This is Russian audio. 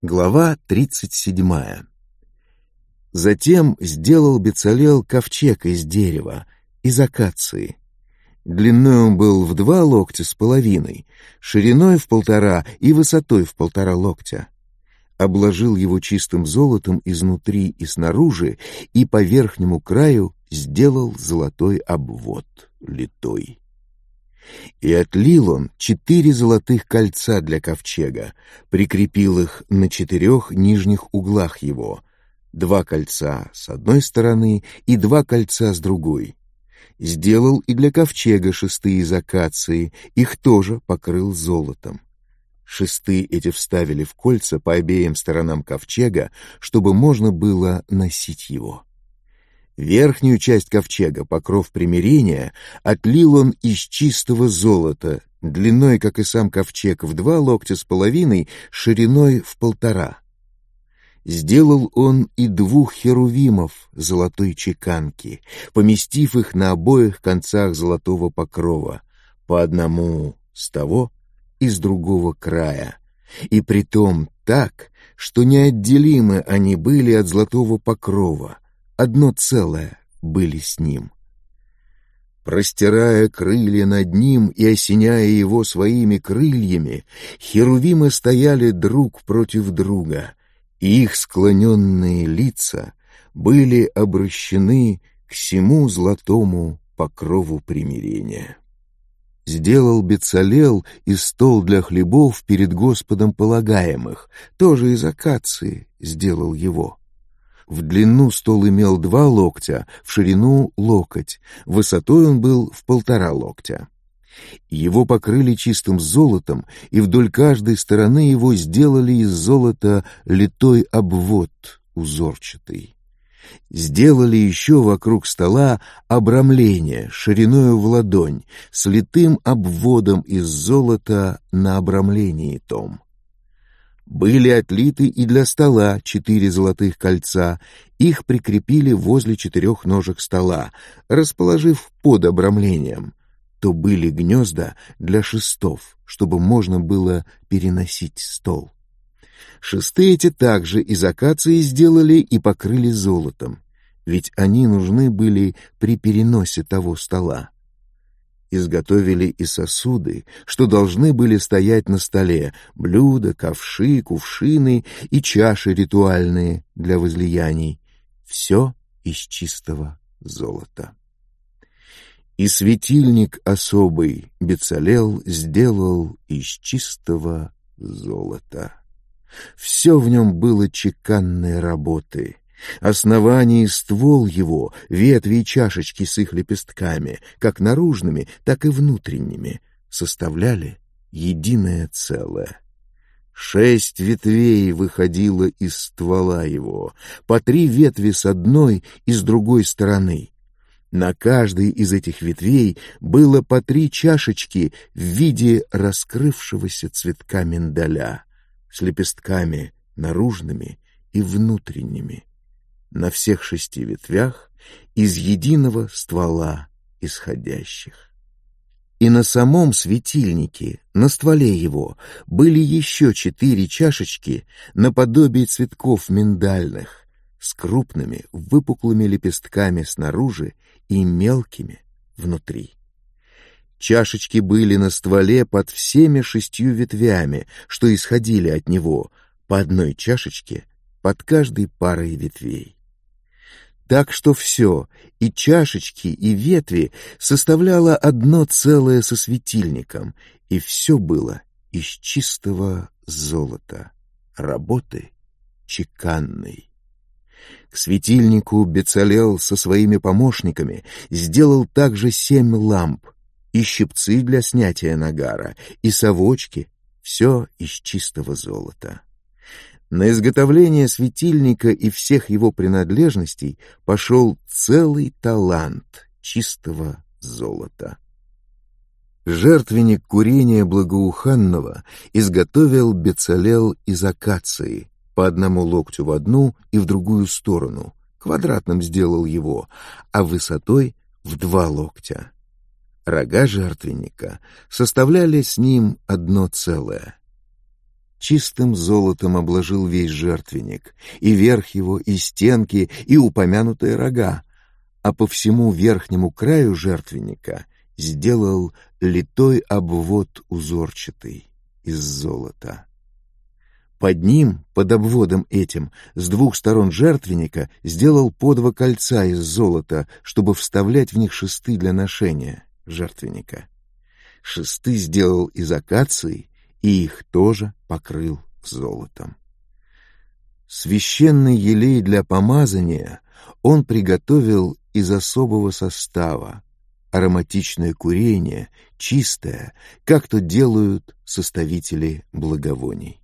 Глава 37. Затем сделал Бецалел ковчег из дерева, из акации. Длиной он был в 2 локтя с половиной, шириной в 1,5 и высотой в 1,5 локтя. Обложил его чистым золотом изнутри и снаружи, и по верхнему краю сделал золотой обвод литой. И отлил он 4 золотых кольца для ковчега, прикрепил их на 4 нижних углах его, 2 кольца с одной стороны и 2 кольца с другой. Сделал и для ковчега шесты из акации, их тоже покрыл золотом. Шесты эти вставили в кольца по обеим сторонам ковчега, чтобы можно было носить его. Верхнюю часть ковчега, покров примирения, отлил он из чистого золота, длиной, как и сам ковчег, в 2 локтя с половиной, шириной в 1,5. Сделал он и 2 херувимов золотой чеканки, поместив их на обоих концах золотого покрова, по одному с того и с другого края, и притом так, что неотделимы они были от золотого покрова, одно целое были с ним. Простирая крылья над ним и осеняя его своими крыльями, херувимы стояли друг против друга, и их склоненные лица были обращены к сему золотому покрову примирения. Сделал Бецалел и стол для хлебов перед Господом полагаемых, тоже из акации сделал его. В длину стол имел 2 локтя, в ширину локоть, высотой он был в 1,5 локтя. Его покрыли чистым золотом, и вдоль каждой стороны его сделали из золота литой обвод узорчатый. Сделали еще вокруг стола обрамление шириною в ладонь с литым обводом из золота на обрамлении том. Были отлиты и для стола 4 золотых кольца, их прикрепили возле 4 ножек стола, расположив под обрамлением. То были гнезда для шестов, чтобы можно было переносить стол. Шесты эти также из акации сделали и покрыли золотом, ведь они нужны были при переносе того стола. Изготовили и сосуды, что должны были стоять на столе, блюда, ковши, кувшины и чаши ритуальные для возлияний. Все из чистого золота. И светильник особый Бецалел сделал из чистого золота. Все в нем было чеканной работы. Основание и ствол его, ветви и чашечки с их лепестками, как наружными, так и внутренними, составляли единое целое. 6 ветвей выходило из ствола его, по 3 ветви с одной и с другой стороны. На каждой из этих ветвей было по 3 чашечки в виде раскрывшегося цветка миндаля, с лепестками наружными и внутренними, на всех 6 ветвях из единого ствола исходящих. И на самом светильнике, на стволе его, были еще 4 чашечки наподобие цветков миндальных, с крупными выпуклыми лепестками снаружи и мелкими внутри. Чашечки были на стволе под всеми 6 ветвями, что исходили от него, по одной чашечке под каждой парой ветвей. Так что все, и чашечки, и ветви, составляло одно целое со светильником, и все было из чистого золота, работы чеканной. К светильнику Бецалел со своими помощниками сделал также 7 ламп, и щипцы для снятия нагара, и совочки, все из чистого золота. На изготовление светильника и всех его принадлежностей пошел целый талант чистого золота. Жертвенник курения благоуханного изготовил Бецалел из акации, по 1 локтю в одну и в другую сторону, квадратным сделал его, а высотой в 2 локтя. Рога жертвенника составляли с ним одно целое. чистым золотом обложил весь жертвенник, и верх его, и стенки, и упомянутые рога, а по всему верхнему краю жертвенника сделал литой обвод узорчатый из золота. Под ним, под обводом этим, с двух сторон жертвенника сделал по 2 кольца из золота, чтобы вставлять в них шесты для ношения жертвенника. Шесты сделал из акации, и их тоже покрыл золотом. Священный елей для помазания он приготовил из особого состава, ароматичное курение, чистое, как то делают составители благовоний.